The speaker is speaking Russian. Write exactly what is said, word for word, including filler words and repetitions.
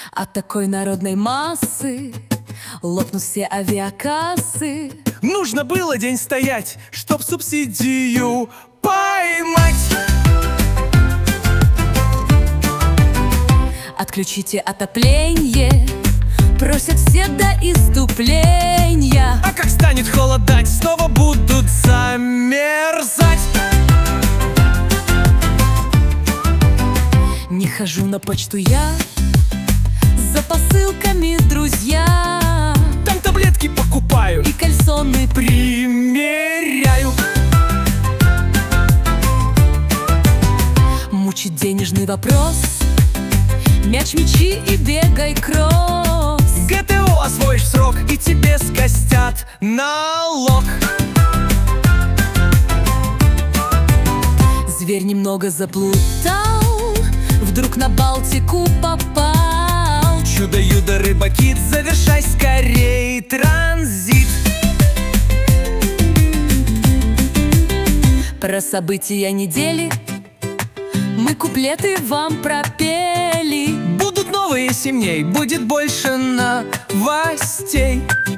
От такой народной массы лопнут все авиакассы. Нужно было день стоять, чтоб субсидию поймать. Отключите отопление, просят все до иступления. А как станет холодать, снова будут замерзать. Не хожу на почту я за посылками, друзья. Там таблетки покупаю И кальсоны примеряю. Мучит денежный вопрос, мяч, мячи и бегай кросс. ГТО освоишь в срок, и тебе скостят налог. Зверь немного заплутал, вдруг на Балтику попал. Чудо-юдо, рыба-кит, завершай скорей транзит. Про события недели мы куплеты вам пропели. Будут новые семей, будет больше новостей.